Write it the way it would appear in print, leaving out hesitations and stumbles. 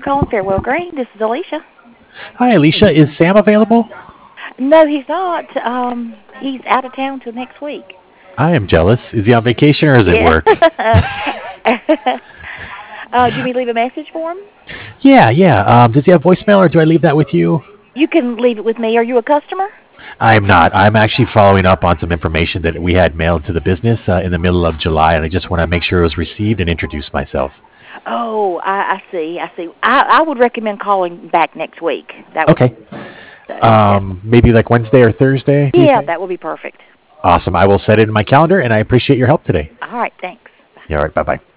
calling Fairwell Green. This is Alicia. Hi, Alicia. Is Sam available? No, he's not. He's out of town till next week. I am jealous. Is he on vacation or is it Yeah. work? Do you mean leave a message for him? Yeah, yeah. Does he have voicemail or do I leave that with you? You can leave it with me. Are you a customer? I'm not. I'm actually following up on some information that we had mailed to the business in the middle of July, and I just want to make sure it was received and introduce myself. Oh, I see. I see. I would recommend calling back next week. That would. Okay. So, yeah. Maybe like Wednesday or Thursday, do you Yeah, think? that will be perfect. Awesome. I will set it in my calendar, and I appreciate your help today. All right. Thanks. Yeah, all right. Bye bye.